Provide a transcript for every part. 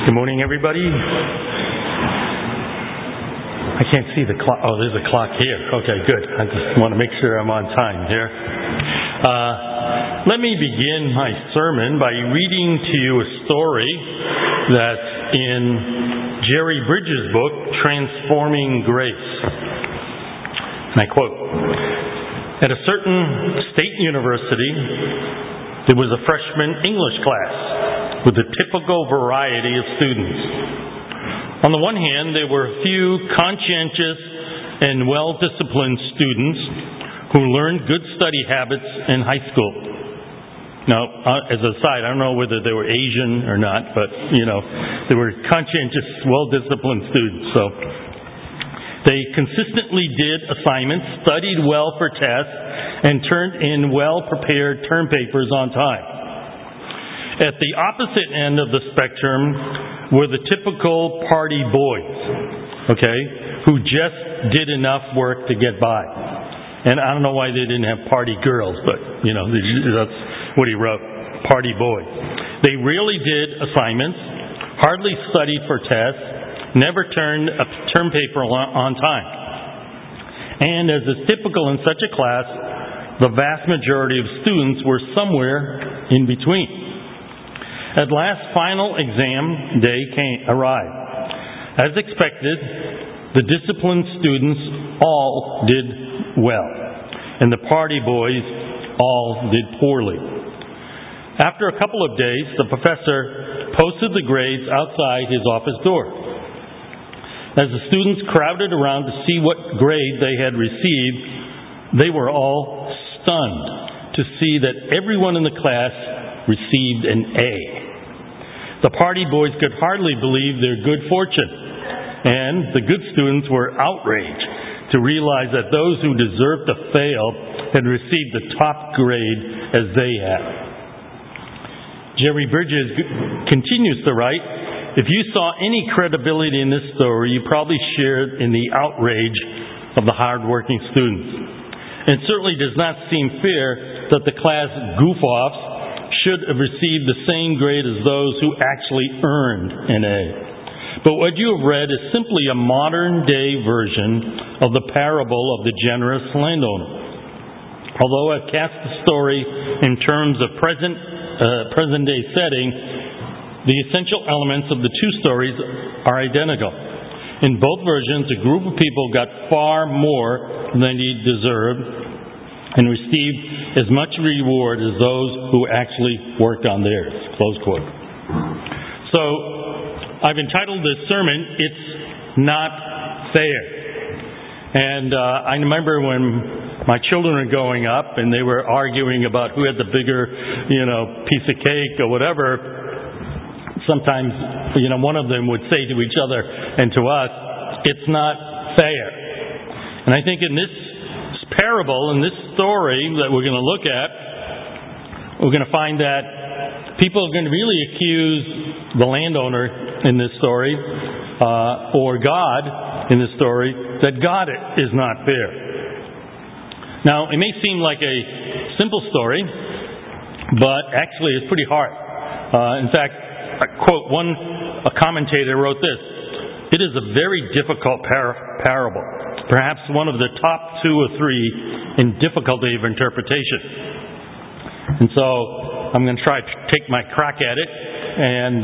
Good morning, everybody. I can't see the clock. Oh, there's a clock here. Okay, good. I just want to make sure I'm on time here. Let me begin my sermon by reading to you a story that's in Jerry Bridges' book, Transforming Grace. And I quote, "At a certain state university, there was a freshman English class with a typical variety of students. On the one hand, there were a few conscientious and well-disciplined students who learned good study habits in high school. Now, as an aside, I don't know whether they were Asian or not, but, they were conscientious, well-disciplined students. So they consistently did assignments, studied well for tests, and turned in well-prepared term papers on time. At the opposite end of the spectrum were the typical party boys, who just did enough work to get by. And I don't know why they didn't have party girls, but, that's what he wrote, party boys. They rarely did assignments, hardly studied for tests, never turned a term paper on time. And as is typical in such a class, the vast majority of students were somewhere in between. At last, final exam day arrived. As expected, the disciplined students all did well, and the party boys all did poorly. After a couple of days, the professor posted the grades outside his office door. As the students crowded around to see what grade they had received, they were all stunned to see that everyone in the class received an A. The party boys could hardly believe their good fortune, and the good students were outraged to realize that those who deserved to fail had received the top grade as they had. Jerry Bridges continues to write, "If you saw any credibility in this story, you probably shared in the outrage of the hard-working students. It certainly does not seem fair that the class goof-offs should have received the same grade as those who actually earned an A. But what you have read is simply a modern-day version of the parable of the generous landowner. Although I've cast the story in terms of present-day setting, the essential elements of the two stories are identical. In both versions, a group of people got far more than they deserved and received as much reward as those who actually worked on theirs." Close quote. So, I've entitled this sermon, "It's Not Fair." And I remember when my children were growing up and they were arguing about who had the bigger, piece of cake or whatever, sometimes, one of them would say to each other and to us, "It's not fair." And I think in this parable, in this story that we're going to look at, we're going to find that people are going to really accuse the landowner in this story, or God in this story, that God is not fair. Now, it may seem like a simple story, but actually it's pretty hard. In fact, I quote a commentator wrote this, "It is a very difficult parable. Perhaps one of the top 2 or 3 in difficulty of interpretation." And so I'm going to try to take my crack at it. And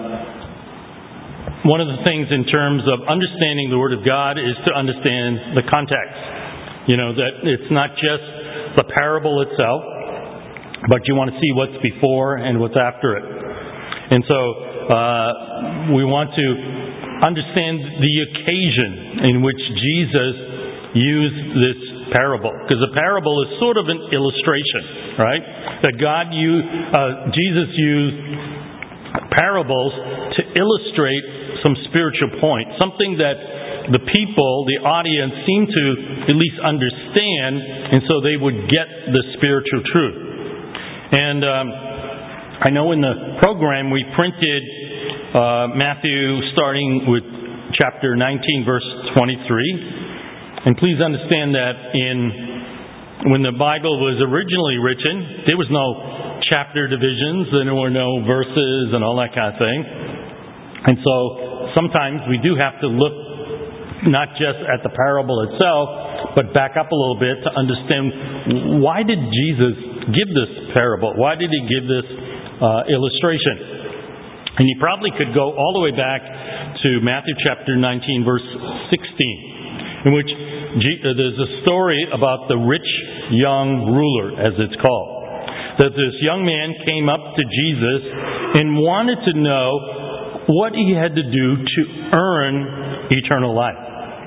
one of the things in terms of understanding the Word of God is to understand the context. That it's not just the parable itself, but you want to see what's before and what's after it. And so we want to understand the occasion in which Jesus used this parable, because the parable is sort of an illustration, right? That Jesus used parables to illustrate some spiritual point, something that the people, the audience, seemed to at least understand, and so they would get the spiritual truth. And I know in the program we printed Matthew starting with chapter 19, verse 23. And please understand that when the Bible was originally written, there was no chapter divisions, and there were no verses and all that kind of thing. And so sometimes we do have to look not just at the parable itself, but back up a little bit to understand, why did Jesus give this parable? Why did he give this illustration? And you probably could go all the way back to Matthew chapter 19, verse 16, in which there's a story about the rich young ruler, as it's called. That this young man came up to Jesus and wanted to know what he had to do to earn eternal life.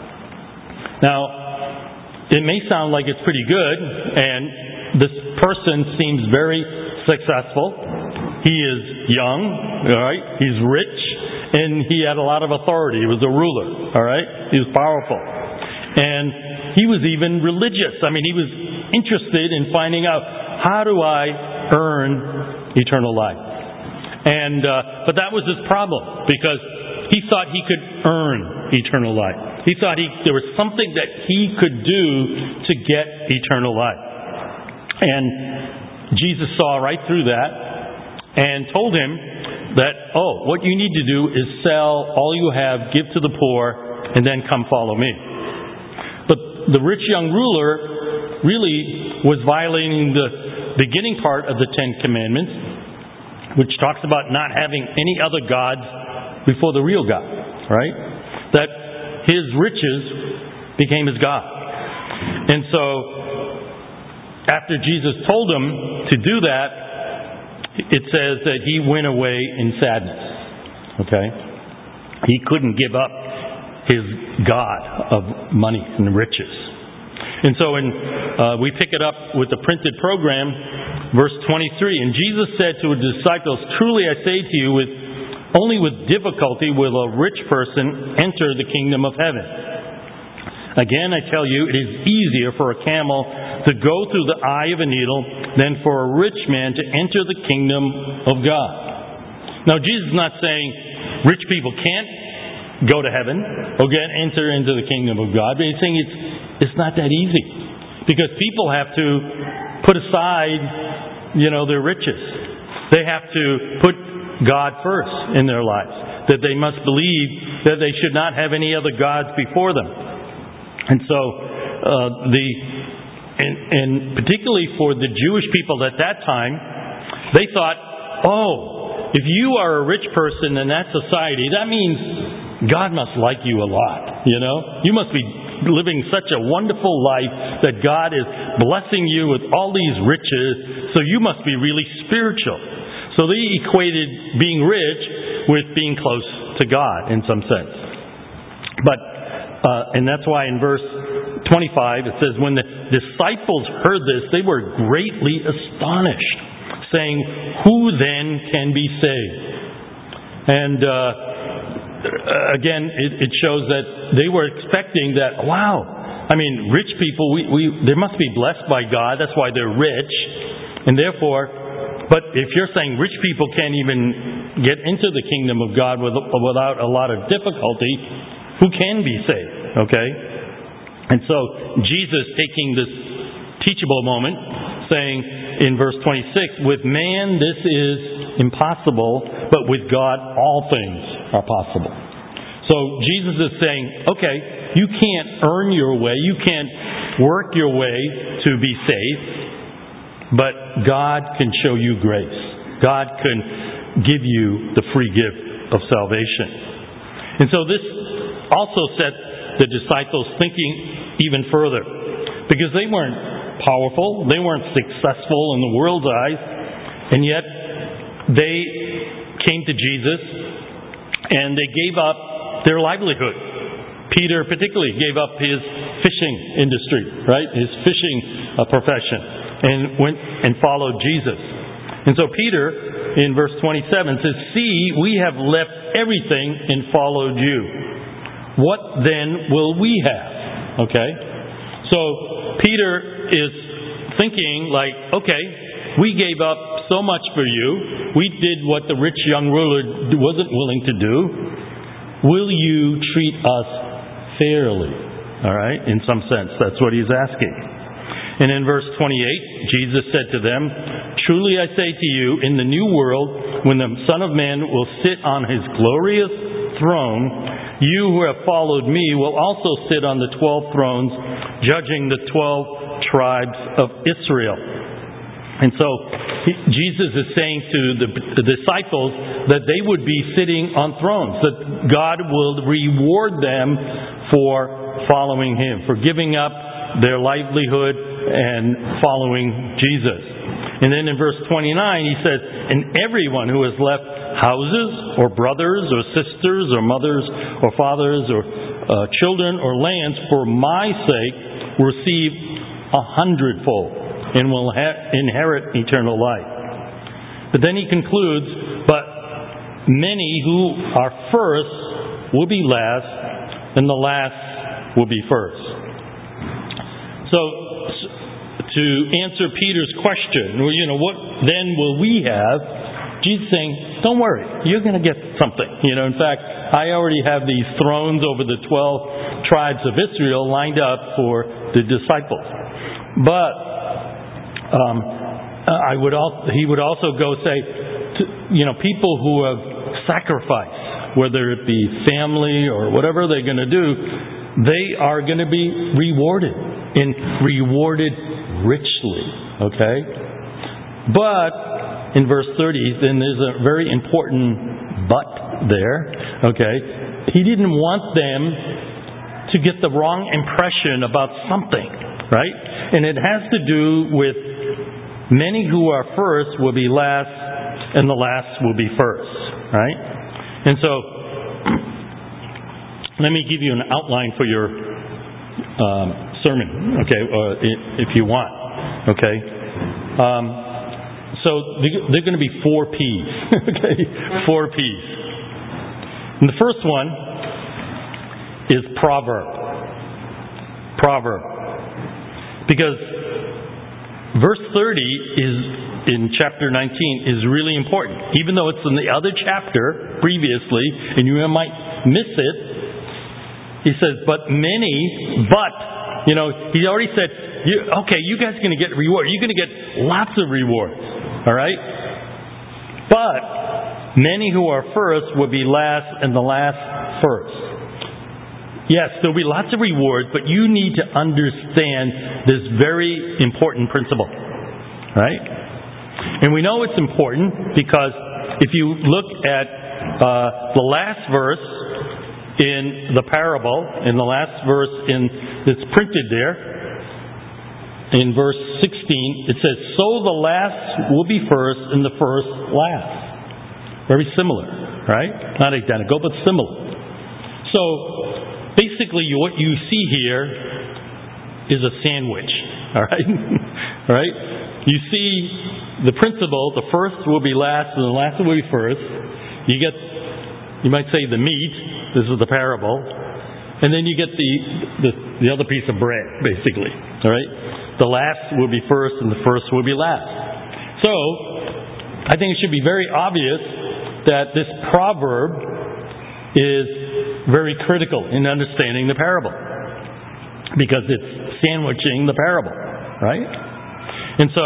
Now, it may sound like it's pretty good, and this person seems very successful. He is young, all right? He's rich, and he had a lot of authority. He was a ruler, all right? He was powerful. And he was even religious. I mean, he was interested in finding out, how do I earn eternal life? And but that was his problem, because he thought he could earn eternal life. He thought there was something that he could do to get eternal life. And Jesus saw right through that and told him that, what you need to do is sell all you have, give to the poor, and then come follow me. But the rich young ruler really was violating the beginning part of the Ten Commandments, which talks about not having any other gods before the real God, right? That his riches became his God. And so, after Jesus told him to do that, it says that he went away in sadness. Okay? He couldn't give up his God of money and riches. And so we pick it up with the printed program, verse 23. And Jesus said to his disciples, "Truly I say to you, only with difficulty will a rich person enter the kingdom of heaven. Again, I tell you, it is easier for a camel to go through the eye of a needle than for a rich man to enter the kingdom of God." Now, Jesus is not saying rich people can't go to heaven or enter into the kingdom of God, but he's saying it's not that easy, because people have to put aside, their riches. They have to put God first in their lives. That they must believe that they should not have any other gods before them. And so, and particularly for the Jewish people at that time, they thought, if you are a rich person in that society, that means God must like you a lot. You must be living such a wonderful life that God is blessing you with all these riches, so you must be really spiritual. So they equated being rich with being close to God in some sense. But and that's why in verse 25 it says, when the disciples heard this, they were greatly astonished, saying, "Who then can be saved?" And again, it shows that they were expecting that, rich people, they must be blessed by God. That's why they're rich, and therefore. But if you're saying rich people can't even get into the kingdom of God without a lot of difficulty, who can be saved? Okay? And so Jesus, taking this teachable moment, saying in verse 26, "With man this is impossible, but with God all things are possible." So Jesus is saying, okay, you can't earn your way, you can't work your way to be saved, but God can show you grace. God can give you the free gift of salvation. And so this also set the disciples thinking even further, because they weren't powerful, they weren't successful in the world's eyes, and yet they came to Jesus and they gave up their livelihood. Peter particularly gave up his fishing industry, right? His fishing profession, and went and followed Jesus. And so Peter, in verse 27, says, "See, we have left everything and followed you. What then will we have?" Okay? So Peter is thinking like, okay, we gave up so much for you. We did what the rich young ruler wasn't willing to do. Will you treat us fairly? All right? In some sense, that's what he's asking. And in verse 28, Jesus said to them, Truly I say to you, in the new world, when the Son of Man will sit on his glorious throne, you who have followed me will also sit on the 12 thrones, judging the 12 tribes of Israel. And so Jesus is saying to the disciples that they would be sitting on thrones, that God will reward them for following Him, for giving up their livelihood and following Jesus. And then in verse 29 he says, and everyone who has left houses or brothers or sisters or mothers or fathers or children or lands for my sake will receive 100-fold and will inherit eternal life. But then he concludes, but many who are first will be last, and the last will be first. So, to answer Peter's question, what then will we have? Jesus saying, don't worry, you're going to get something. In fact, I already have these thrones over the 12 tribes of Israel lined up for the disciples. But he would also go say, people who have sacrificed, whether it be family or whatever they're going to do, they are going to be rewarded, and rewarded richly. Okay? But in verse 30, then there's a very important but there. Okay? He didn't want them to get the wrong impression about something, right? And it has to do with many who are first will be last, and the last will be first, right? And so, let me give you an outline for your sermon, okay, if you want, okay? So, they're going to be 4 P's, okay? 4 P's. And the first one is proverb. Proverb. Because verse 30 in chapter 19 is really important. Even though it's in the other chapter previously, and you might miss it, he says, he already said, you guys are going to get reward. You're going to get lots of rewards. All right? But many who are first will be last, and the last first. Yes, there'll be lots of rewards, but you need to understand this very important principle. Right? And we know it's important because if you look at the last verse in the parable, in the last verse that's printed there, in verse 16, it says, so the last will be first, and the first last. Very similar, right? Not identical, but similar. So, basically, what you see here is a sandwich. All right? Right? You see the principle, the first will be last and the last will be first. You might say the meat, this is the parable, and then you get the other piece of bread, basically. All right? The last will be first and the first will be last. So, I think it should be very obvious that this proverb is very critical in understanding the parable, because it's sandwiching the parable, right? And so,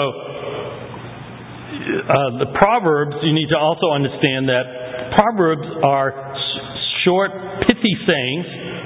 the Proverbs, you need to also understand that Proverbs are short, pithy sayings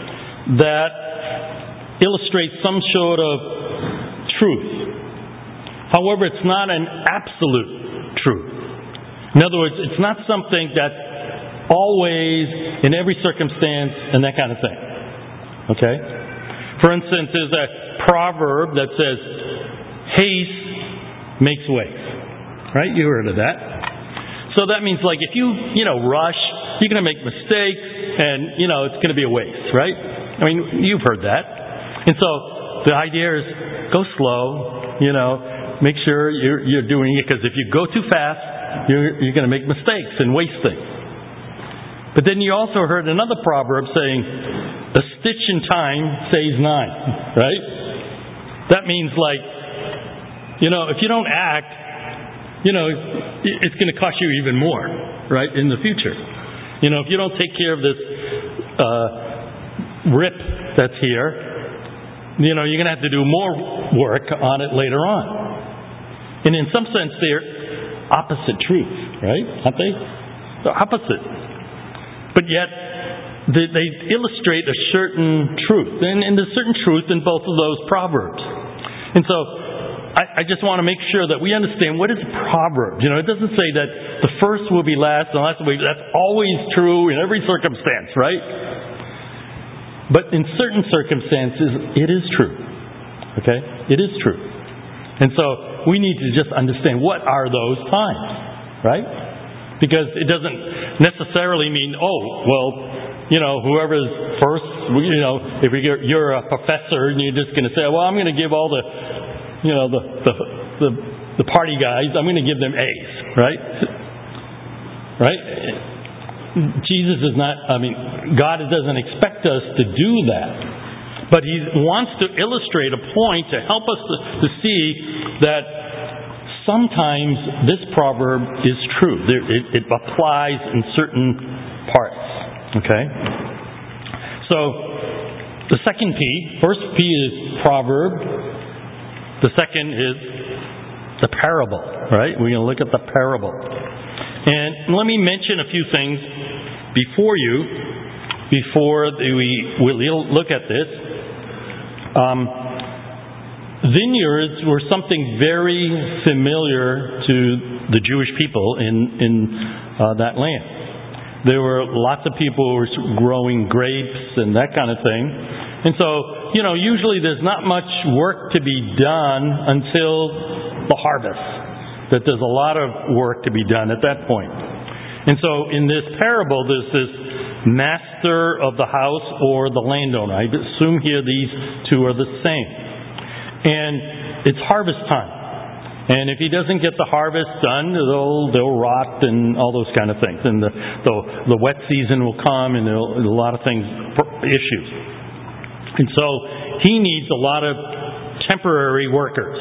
that illustrate some sort of truth. However, it's not an absolute truth. In other words, it's not something that's always, in every circumstance, and that kind of thing. Okay? For instance, there's a proverb that says, haste makes waste. Right? You heard of that. So that means, like, if you rush, you're going to make mistakes, and, it's going to be a waste, right? I mean, you've heard that. And so, the idea is, go slow, make sure you're doing it, because if you go too fast, you're going to make mistakes and waste things. But then you also heard another proverb saying, a stitch in time saves 9, right? That means, like, if you don't act, it's going to cost you even more, right, in the future. If you don't take care of this rip that's here, you're going to have to do more work on it later on. And in some sense, opposite truth, right? Aren't they? They're opposite. But yet, they illustrate a certain truth. And there's certain truth in both of those proverbs. And so, I just want to make sure that we understand what is a proverb. You know, it doesn't say that the first will be last and the last will be. That's always true in every circumstance, right? But in certain circumstances, it is true. Okay? It is true. And so, we need to just understand what are those times, right? Because it doesn't necessarily mean, whoever's first, if you're a professor and you're just going to say, well, I'm going to give all the party guys, I'm going to give them A's, right? Right? Jesus is not, God doesn't expect us to do that. But He wants to illustrate a point to help us to see that sometimes this proverb is true. It applies in certain parts. Okay? So, the second P, first P is proverb. The second is the parable, right? We're going to look at the parable. And let me mention a few things before we look at this. Vineyards were something very familiar to the Jewish people in that land. There were lots of people who were growing grapes and that kind of thing. And so, usually there's not much work to be done until the harvest. That there's a lot of work to be done at that point. And so in this parable, there's this master of the house or the landowner. I assume here these two are the same. And it's harvest time. And if he doesn't get the harvest done, they'll rot and all those kind of things. And the wet season will come and there'll a lot of things, issues. And so he needs a lot of temporary workers.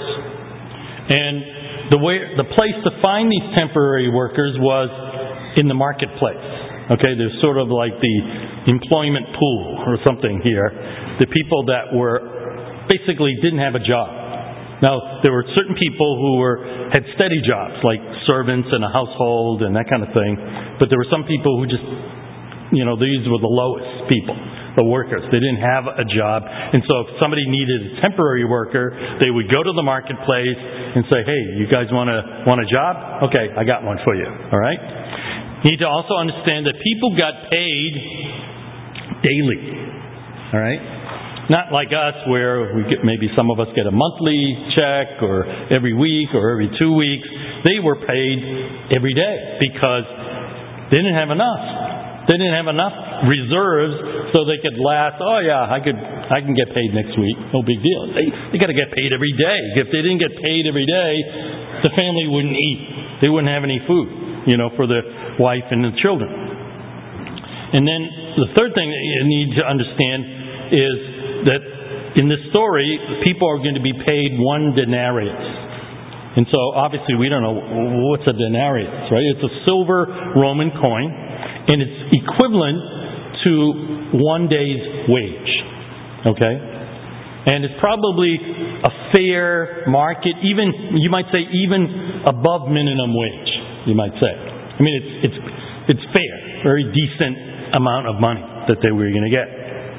And the place to find these temporary workers was in the marketplace. Okay, there's sort of like the employment pool or something here. The people that basically didn't have a job. Now, there were certain people who had steady jobs, like servants in a household and that kind of thing. But there were some people who just, these were the lowest people, the workers. They didn't have a job. And so if somebody needed a temporary worker, they would go to the marketplace and say, hey, you guys want a job? Okay, I got one for you. All right? You need to also understand that people got paid daily. All right? Not like us where maybe some of us get a monthly check or every week or every 2 weeks. They were paid every day because they didn't have enough. They didn't have enough reserves so they could last, I can get paid next week. No big deal. They got to get paid every day. If they didn't get paid every day, the family wouldn't eat. They wouldn't have any food, for the wife and the children. And then the third thing that you need to understand is that in this story, people are going to be paid 1 denarius. And so obviously we don't know what's a denarius, right? It's a silver Roman coin, and it's equivalent to 1 day's wage. Okay? And it's probably a fair market, you might say even above minimum wage, you might say. I mean, it's fair, very decent amount of money that they were going to get.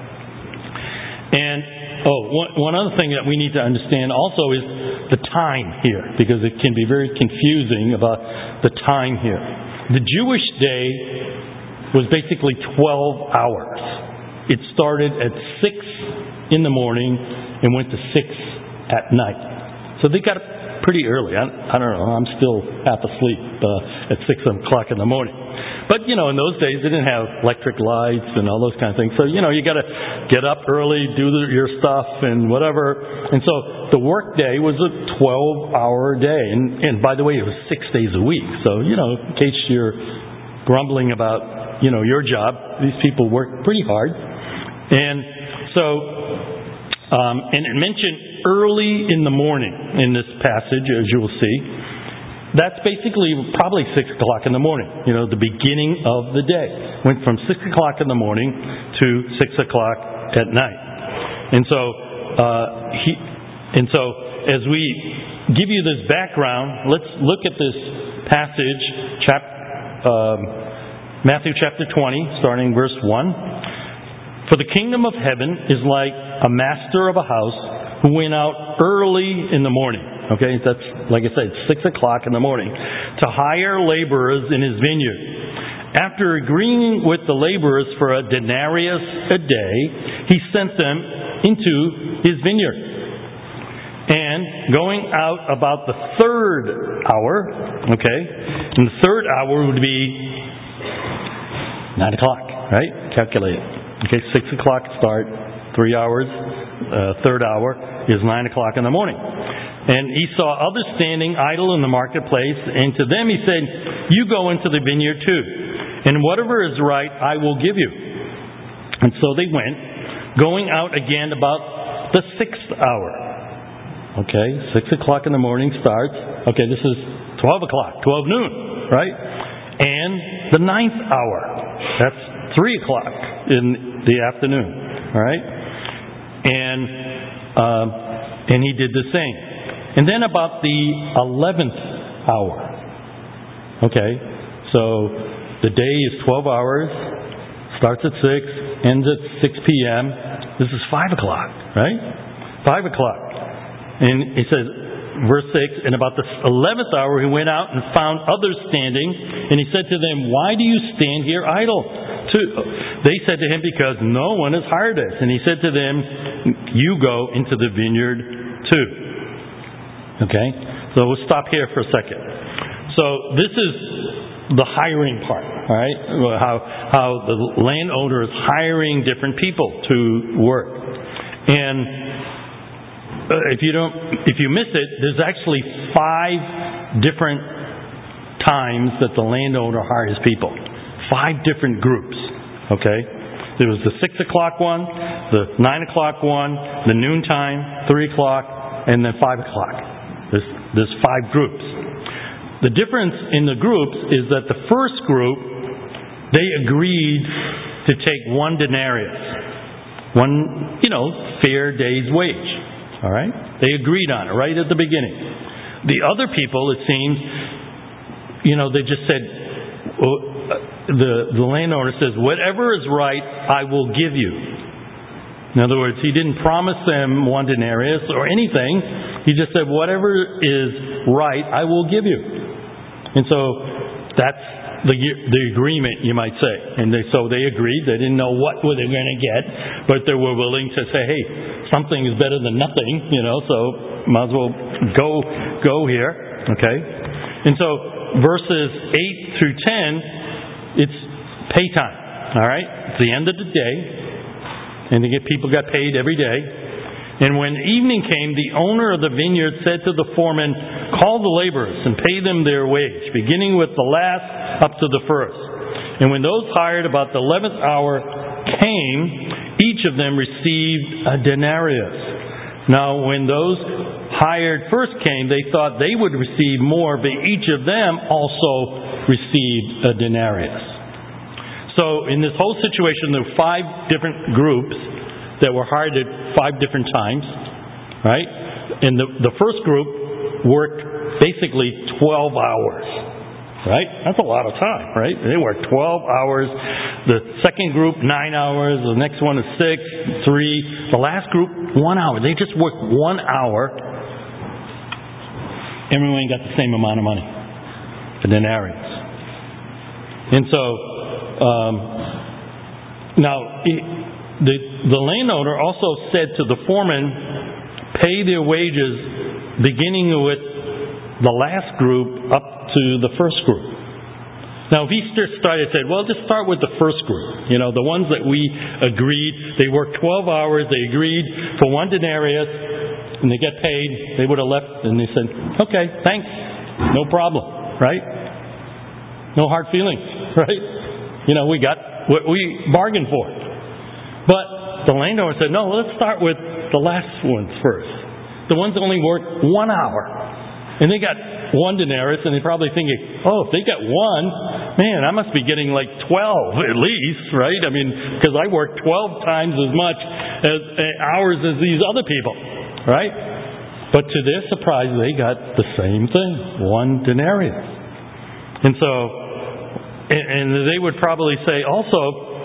And one other thing that we need to understand also is the time here, because it can be very confusing about the time here. The Jewish day was basically 12 hours. It started at 6 in the morning and went to 6 at night. So they got up pretty early. I don't know. I'm still half asleep at 6 o'clock in the morning. But, in those days, they didn't have electric lights and all those kind of things. So, you got to get up early, do your stuff and whatever. And so the work day was a 12-hour day. And by the way, it was 6 days a week. So, in case you're grumbling about, your job, these people work pretty hard. And so, and it mentioned early in the morning in this passage, as you will see. That's basically probably 6 o'clock in the morning, the beginning of the day. Went from 6 o'clock in the morning to 6 o'clock at night. And so And so, as we give you this background, let's look at this passage, Matthew chapter 20, starting verse 1. For the kingdom of heaven is like a master of a house who went out early in the morning. Okay, that's, like I said, 6 o'clock in the morning, to hire laborers in his vineyard. After agreeing with the laborers for a denarius a day, he sent them into his vineyard. And going out about the third hour, okay, and the third hour would be 9 o'clock, right? Calculate it. Okay, 6 o'clock start, 3 hours, third hour is 9 o'clock in the morning. And he saw others standing idle in the marketplace, and to them he said, you go into the vineyard too, and whatever is right I will give you. And so they went, going out again about the 6th hour. Okay, 6 o'clock in the morning starts. Okay, this is 12 o'clock, 12 noon, right? And the 9th hour, that's 3 o'clock in the afternoon, all right? And he did the same. And then about the 11th hour, okay, so the day is 12 hours, starts at 6, ends at 6 p.m. This is 5 o'clock, right? 5 o'clock. And it says, verse 6, and about the 11th hour he went out and found others standing, and he said to them, why do you stand here idle? They said to him, because no one has hired us. And he said to them, you go into the vineyard too. Okay? So we'll stop here for a second. So this is the hiring part, all right? How the landowner is hiring different people to work. And if you miss it, there's actually 5 different times that the landowner hires people. 5 different groups. Okay? There was the 6 o'clock one, the 9 o'clock one, the noontime, 3 o'clock, and then 5 o'clock. There's 5 groups. The difference in the groups is that the first group, they agreed to take 1 denarius. 1, fair day's wage. All right? They agreed on it right at the beginning. The other people, it seems, they just said, the landowner says, whatever is right, I will give you. In other words, he didn't promise them 1 denarius or anything. He just said, whatever is right, I will give you. And so that's the agreement, you might say. And so they agreed. They didn't know what were they going to get, but they were willing to say, hey, something is better than nothing, so might as well go here. Okay? And so verses 8 through 10, it's pay time. All right? It's the end of the day. And people got paid every day. And when evening came, the owner of the vineyard said to the foreman, call the laborers and pay them their wage, beginning with the last up to the first. And when those hired about the 11th hour came, each of them received a denarius. Now, when those hired first came, they thought they would receive more, but each of them also received a denarius. So, in this whole situation, there were 5 different groups that were hired at 5 different times, right? And the first group worked basically 12 hours, right? That's a lot of time, right? They worked 12 hours. The second group, 9 hours. The next one is 6, 3. The last group, 1 hour. They just worked 1 hour. Everyone got the same amount of money, a denarius. And so, now, the landowner also said to the foreman, pay their wages beginning with the last group up to the first group. Now, if he said, well, just start with the first group. The ones that we agreed, they worked 12 hours, they agreed for 1 denarius, and they get paid, they would have left, and they said, okay, thanks, no problem, right? No hard feelings, right? We got what we bargained for. But the landowner said, no, let's start with the last ones first. The ones that only worked 1 hour. And they got 1 denarius, and they're probably thinking, oh, if they got 1, man, I must be getting like 12 at least, right? I mean, because I work 12 times as much as hours as these other people, right? But to their surprise, they got the same thing, 1 denarius. And so, and they would probably say also,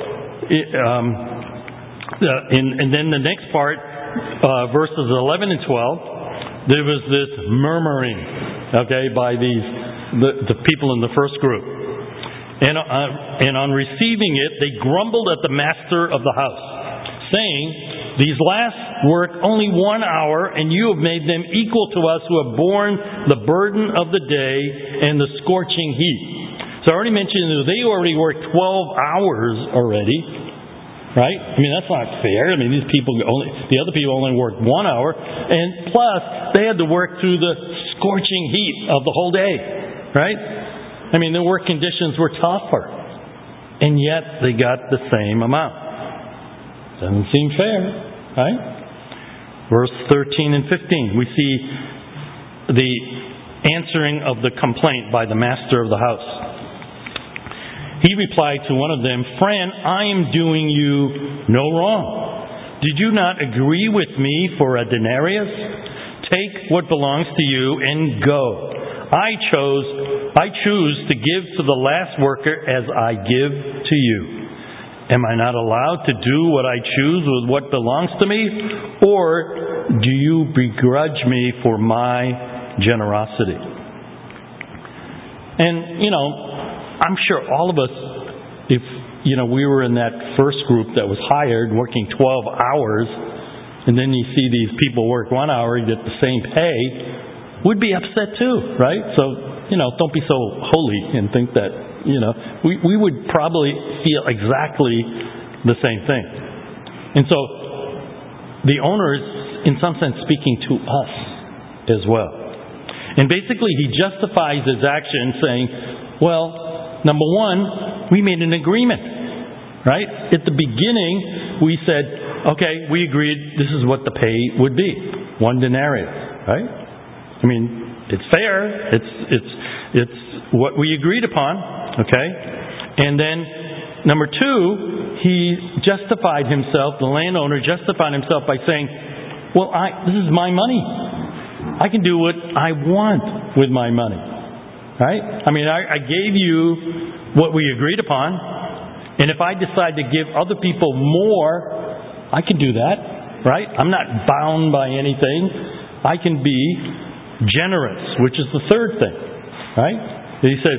and then the next part, verses 11 and 12, there was this murmuring, okay, by the people in the first group. And on receiving it, they grumbled at the master of the house, saying, "These last work only 1 hour, and you have made them equal to us who have borne the burden of the day and the scorching heat." So I already mentioned that they already worked 12 hours already, right? I mean, that's not fair. I mean, the other people only worked 1 hour, and plus they had to work through the scorching heat of the whole day, right? I mean, the work conditions were tougher, and yet they got the same amount. Doesn't seem fair, right? Verse 13 and 15, we see the answering of the complaint by the master of the house. He replied to one of them, "Friend, I am doing you no wrong. Did you not agree with me for a denarius? Take what belongs to you and go. I choose to give to the last worker as I give to you. Am I not allowed to do what I choose with what belongs to me? Or do you begrudge me for my generosity?" And, I'm sure all of us, if, we were in that first group that was hired working 12 hours, and then you see these people work 1 hour and get the same pay, would be upset too, right? So, don't be so holy and think that, we would probably feel exactly the same thing. And so, the owner is, in some sense, speaking to us as well. And basically, he justifies his action saying, well, number one, we made an agreement, right? At the beginning, we said, okay, we agreed this is what the pay would be. 1 denarius, right? I mean, it's fair. It's what we agreed upon, okay? And then, number 2, he justified himself, the landowner justified himself by saying, well, this is my money. I can do what I want with my money, right? I mean, I gave you what we agreed upon, and if I decide to give other people more, I can do that, right? I'm not bound by anything. I can be generous, which is the third thing, right? He says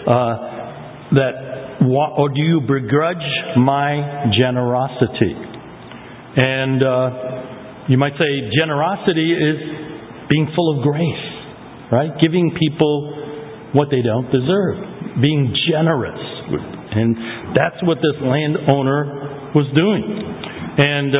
or do you begrudge my generosity? And you might say generosity is being full of grace, right? Giving people what they don't deserve, being generous, and that's what this landowner was doing. And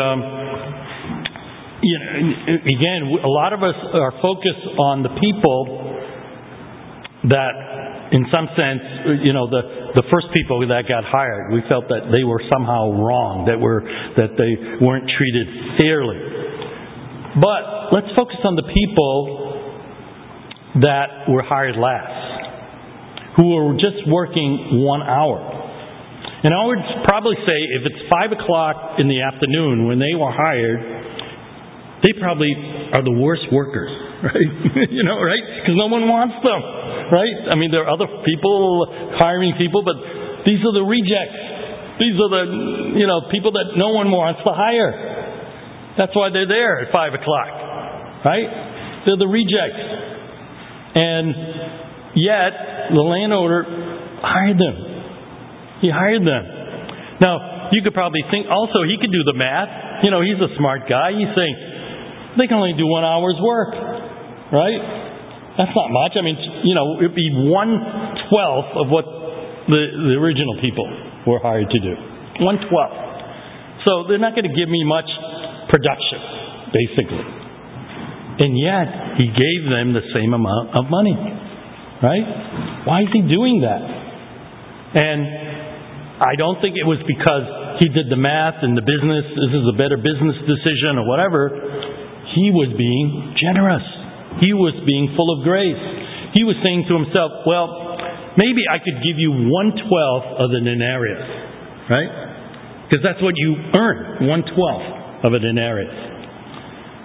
again, a lot of us are focused on the people that, in some sense, the first people that got hired, we felt that they were somehow wrong, that they weren't treated fairly. But let's focus on the people that were hired last, who were just working 1 hour. And I would probably say if it's 5 o'clock in the afternoon when they were hired, they probably are the worst workers, right? Right? Because no one wants them, right? I mean, there are other people hiring people, but these are the rejects. These are the, people that no one wants to hire. That's why they're there at 5 o'clock, right? They're the rejects. And yet, the landowner hired them. He hired them. Now, you could probably think also he could do the math. He's a smart guy. He's saying, they can only do 1 hour's work, right? That's not much. I mean, it'd be 1/12 of what the original people were hired to do. 1/12. So they're not going to give me much production, basically. And yet, he gave them the same amount of money, right? Why is he doing that? And I don't think it was because he did the math and the business, this is a better business decision or whatever. He was being generous. He was being full of grace. He was saying to himself, well, maybe I could give you 1/12 of the denarius, right? Because that's what you earn, 1/12 of a denarius.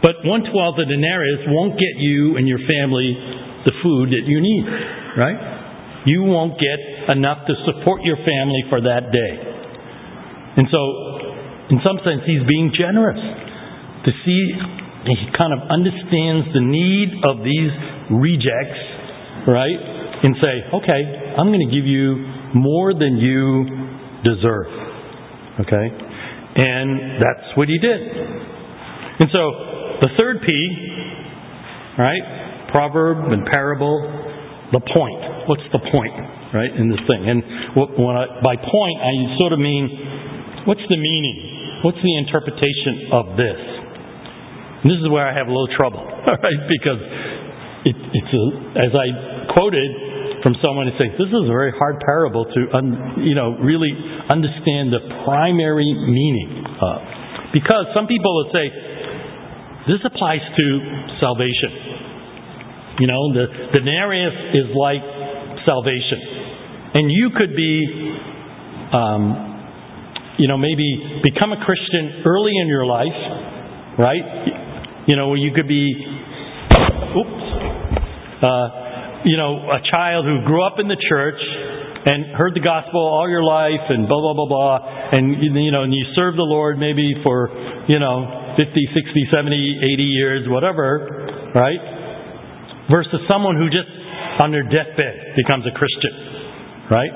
But 1/12 of denarius won't get you and your family the food that you need, right? You won't get enough to support your family for that day. And so, in some sense, he's being generous. To see, he kind of understands the need of these rejects, right? And say, okay, I'm going to give you more than you deserve. Okay? And that's what he did. And so, the third P, right? Proverb and parable, the point. What's the point, right, in this thing? And by point, I sort of mean, what's the meaning? What's the interpretation of this? And this is where I have a little trouble, right? Because as I quoted from someone who says, this is a very hard parable to really understand the primary meaning of. Because some people will say, this applies to salvation. The denarius is like salvation. And you could be, maybe become a Christian early in your life, right? You could be, a child who grew up in the church and heard the gospel all your life and blah, blah, blah, blah. And, and you served the Lord maybe for, 50, 60, 70, 80 years, whatever, right? Versus someone who just on their deathbed becomes a Christian, right?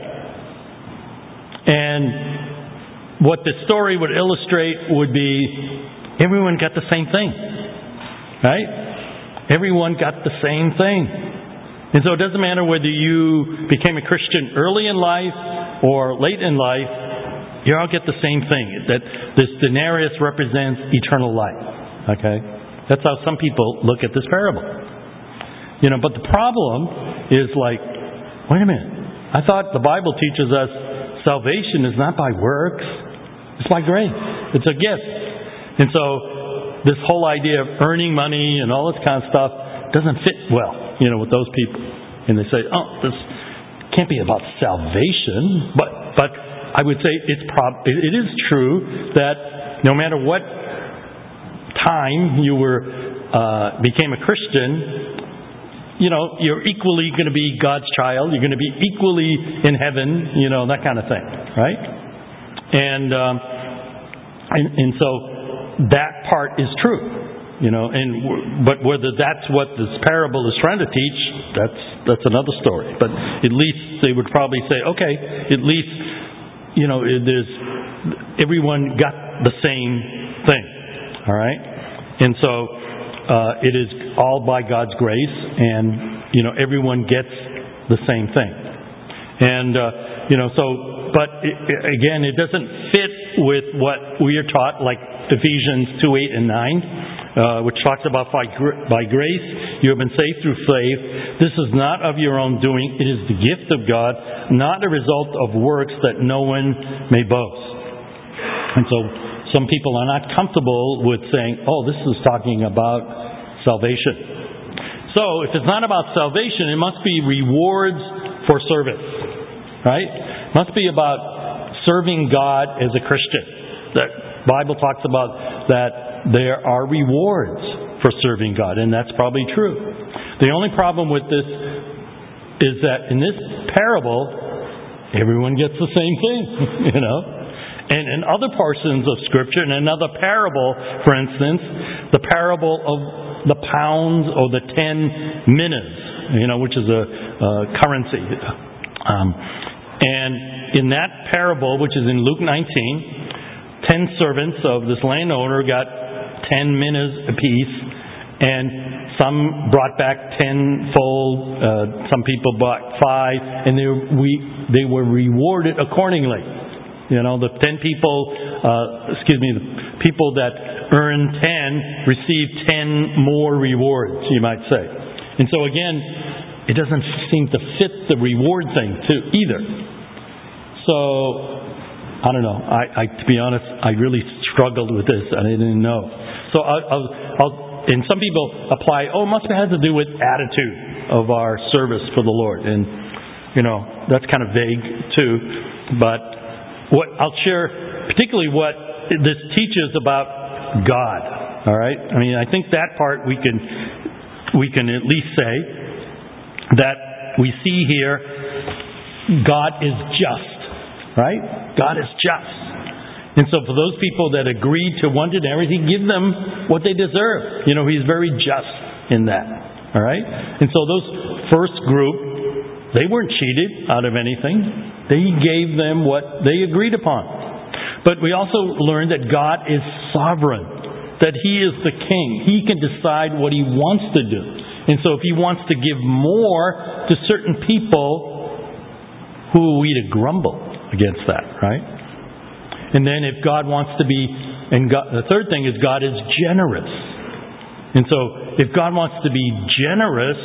And what the story would illustrate would be everyone got the same thing, right? Everyone got the same thing. And so it doesn't matter whether you became a Christian early in life or late in life, you all get the same thing. That this denarius represents eternal life. Okay? That's how some people look at this parable. But the problem is wait a minute. I thought the Bible teaches us salvation is not by works. It's by grace. It's a gift. And so this whole idea of earning money and all this kind of stuff doesn't fit well, with those people. And they say, this can't be about salvation. But I would say it is true that no matter what time you became a Christian, you're equally going to be God's child. You're going to be equally in heaven, that kind of thing, right? And so that part is true, but whether that's what this parable is trying to teach, that's another story. But at least they would probably say, okay, at least, there's everyone got the same thing, all right? And so it is all by God's grace, and everyone gets the same thing. And but again, it doesn't fit with what we are taught, like Ephesians 2:8 and 9, which talks about by grace you have been saved through faith. This is not of your own doing; it is the gift of God, not a result of works, that no one may boast. And so, some people are not comfortable with saying, "Oh, this is talking about salvation." So, if it's not about salvation, it must be rewards for service, right? It must be about serving God as a Christian. The Bible talks about that there are rewards for serving God, and that's probably true. The only problem with this is that in this parable, everyone gets the same thing, And in other portions of Scripture, in another parable, for instance, the parable of the pounds or the 10 minas, which is a currency. And in that parable, which is in Luke 19, 10 servants of this landowner got 10 minas apiece, and some brought back 10-fold, some people bought 5, and they were rewarded accordingly. The 10 people, the people that earned 10 received 10 more rewards, you might say. And so again, it doesn't seem to fit the reward thing too either. So, I don't know. To be honest, I really struggled with this. I didn't know. So and some people apply, it must have to do with attitude of our service for the Lord. And, that's kind of vague too. But what I'll share, particularly what this teaches about God, All right? I mean, I think that part we can at least say that we see here God is just. Right? God is just. And so for those people that agreed to one denarius, He give them what they deserve. He's very just in that. All right? And so those first group, they weren't cheated out of anything. They gave them what they agreed upon. But we also learned that God is sovereign, that He is the king. He can decide what He wants to do. And so if He wants to give more to certain people, who are we to grumble against that, right? And then if God wants to be, the third thing is God is generous. And so if God wants to be generous,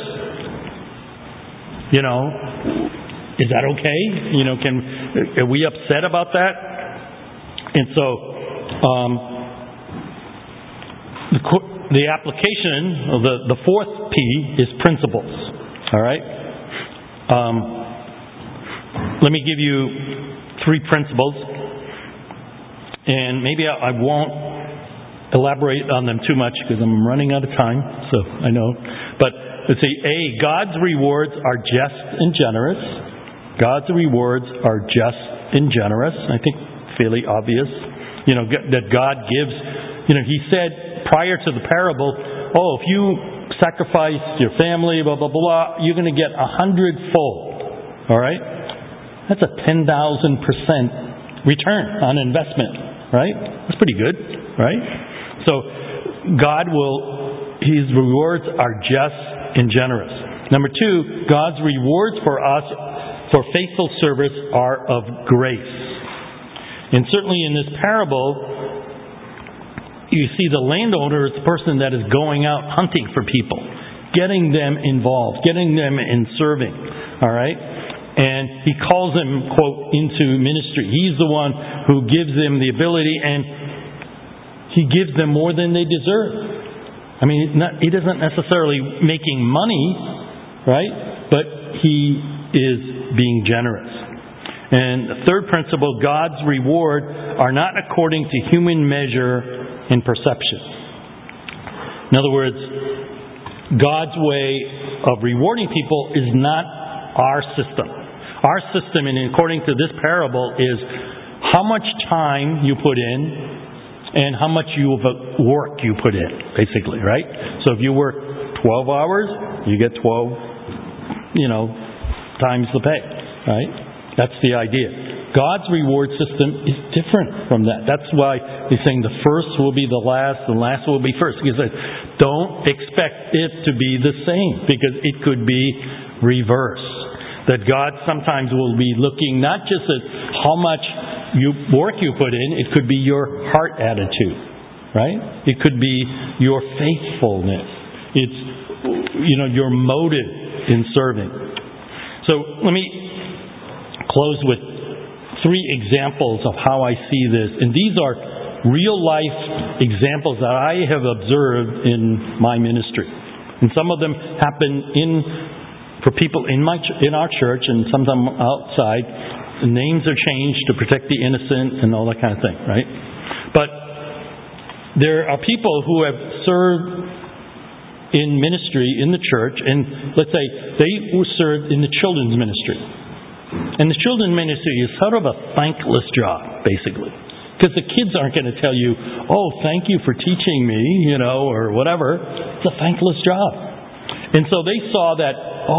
is that okay? Are we upset about that? And so, the application of the fourth P is principles. All right? Let me give you 3 principles. And maybe I won't elaborate on them too much because I'm running out of time. So I know. But let's see. A, God's rewards are just and generous. God's rewards are just and generous. I think fairly obvious, that God gives. He said prior to the parable, if you sacrifice your family, blah, blah, blah, you're going to get 100-fold. All right? That's a 10,000% return on investment. Right? That's pretty good. Right? So, His rewards are just and generous. Number 2, God's rewards for us for faithful service are of grace. And certainly in this parable, you see the landowner is the person that is going out hunting for people, getting them involved, getting them in serving. All right? And He calls them, quote, into ministry. He's the one who gives them the ability, and He gives them more than they deserve. I mean, He doesn't necessarily making money, right? But He is being generous. And the third principle, God's reward are not according to human measure and perception. In other words, God's way of rewarding people is not our system. Our system, and according to this parable, is how much time you put in and how much work you put in, basically, right? So if you work 12 hours, you get 12, times the pay, right? That's the idea. God's reward system is different from that. That's why He's saying the first will be the last, the last will be first. He says, don't expect it to be the same, because it could be reversed. That God sometimes will be looking not just at how much work you put in, it could be your heart attitude, right? It could be your faithfulness. It's, your motive in serving. So let me close with 3 examples of how I see this. And these are real life examples that I have observed in my ministry. And some of them happen for people in our church, and sometimes outside. The names are changed to protect the innocent and all that kind of thing, right? But there are people who have served in ministry in the church, and let's say they were served in the children's ministry. And the children's ministry is sort of a thankless job, basically. Because the kids aren't going to tell you, thank you for teaching me, or whatever. It's a thankless job. And so they saw that,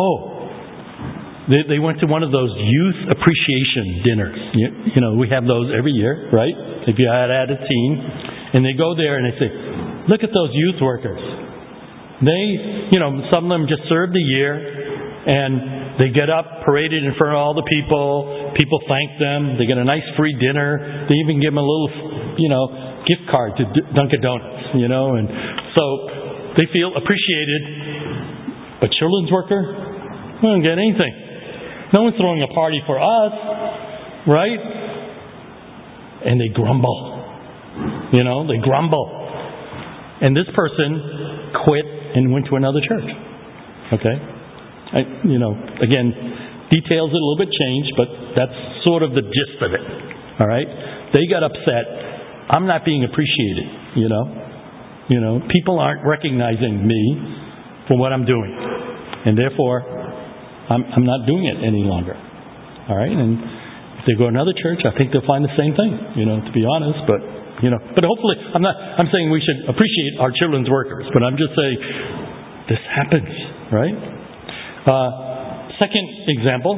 they went to one of those youth appreciation dinners. We have those every year, right? If you had a team. And they go there and they say, look at those youth workers. They, some of them just served a year, and they get up, paraded in front of all the people. People thank them. They get a nice free dinner. They even give them a little, gift card to Dunkin' Donuts, And so they feel appreciated. A children's worker? We don't get anything. No one's throwing a party for us, right? And they grumble. They grumble. And this person quit and went to another church. Okay? Again, details a little bit changed, but that's sort of the gist of it. All right? They got upset. I'm not being appreciated, People aren't recognizing me for what I'm doing. And therefore, I'm not doing it any longer. All right? And if they go to another church, I think they'll find the same thing, to be honest. But hopefully, I'm saying we should appreciate our children's workers. But I'm just saying, this happens, right? Second example,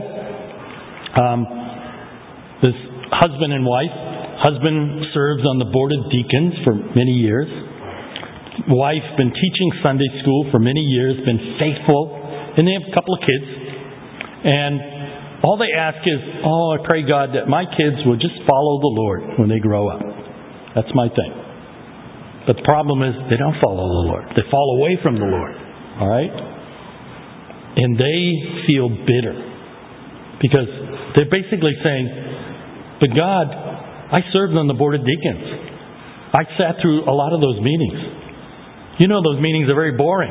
this husband and wife. Husband serves on the board of deacons for many years. Wife been teaching Sunday school for many years, been faithful, and they have a couple of kids. And all they ask is, I pray God that my kids will just follow the Lord when they grow up. That's my thing. But the problem is they don't follow the Lord. They fall away from the Lord. All right? And they feel bitter. Because they're basically saying, but God, I served on the board of deacons. I sat through a lot of those meetings. Those meetings are very boring,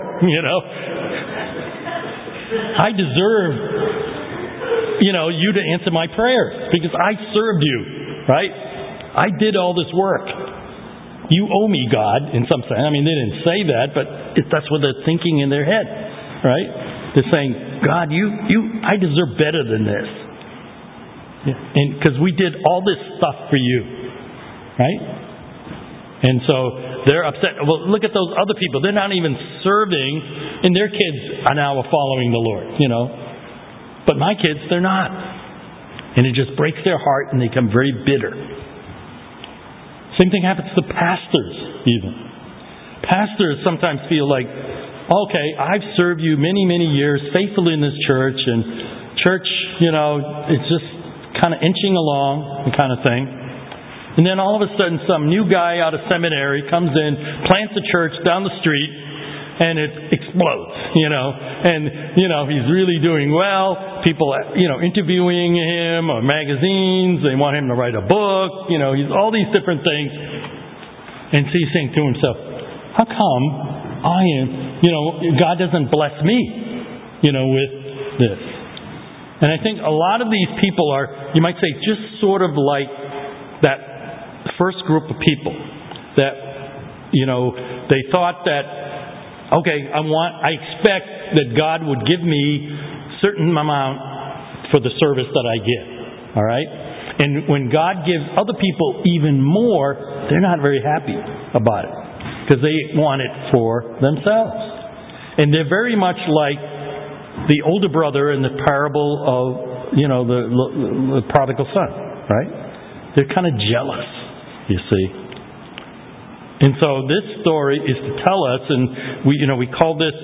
I deserve, you to answer my prayers because I served you, right? I did all this work. You owe me, God, in some sense. I mean, they didn't say that, but that's what they're thinking in their head, right? They're saying, God, I deserve better than this. And because we did all this stuff for you, right? And so they're upset. Well, look at those other people. They're not even serving, and their kids are now following the Lord, But my kids, they're not. And it just breaks their heart, and they become very bitter. Same thing happens to pastors, even. Pastors sometimes feel like, okay, I've served you many, many years faithfully in this church, and church, it's just kind of inching along, kind of thing. And then all of a sudden, some new guy out of seminary comes in, plants a church down the street, and it explodes, And, he's really doing well. People, interviewing him or magazines. They want him to write a book. He's all these different things. And so he's saying to himself, how come God doesn't bless me, with this? And I think a lot of these people are, you might say, just sort of like that first group of people that, they thought that, okay, I expect that God would give me certain amount for the service that I give. All right? And when God gives other people even more, they're not very happy about it because they want it for themselves. And they're very much like the older brother in the parable of, the prodigal son, right? They're kind of jealous, you see. And so this story is to tell us, and we call this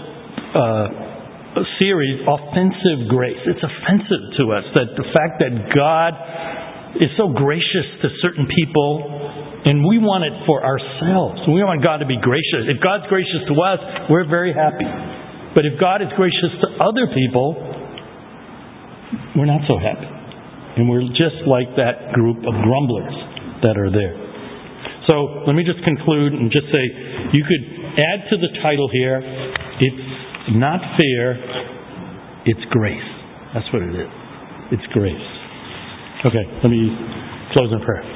series Offensive Grace. It's offensive to us that the fact that God is so gracious to certain people, and we want it for ourselves. We want God to be gracious. If God's gracious to us, we're very happy. But if God is gracious to other people, we're not so happy. And we're just like that group of grumblers that are there. So let me just conclude and just say, you could add to the title here, it's not fair, it's grace. That's what it is. It's grace. Okay, let me close in prayer.